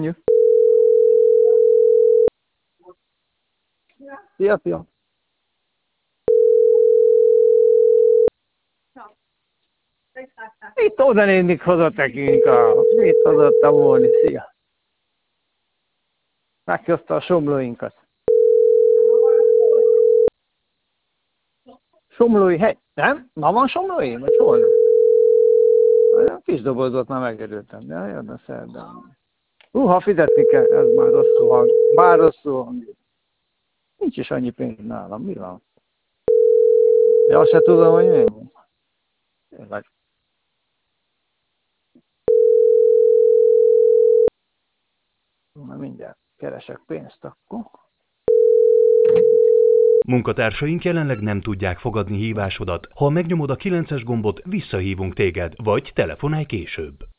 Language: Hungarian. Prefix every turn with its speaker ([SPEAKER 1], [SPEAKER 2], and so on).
[SPEAKER 1] Szia, fiam! Itt oda néznék hozott nekünk itt hozott a volni, szia! Meghozta a somlóinkat. Somlói hely? Nem? Ma van somlói? Vagy holnap? A kis dobozot már megörültem, de jön a szerdán. Ha fizetni kell, ez már rosszul hang. Bár rosszul hang. Nincs is annyi pénz nálam, mi van? Ja, azt se tudom, hogy mennyi. Tényleg. Na mindjárt keresek pénzt akkor.
[SPEAKER 2] Munkatársaink jelenleg nem tudják fogadni hívásodat. Ha megnyomod a 9-es gombot, visszahívunk téged, vagy telefonálj később.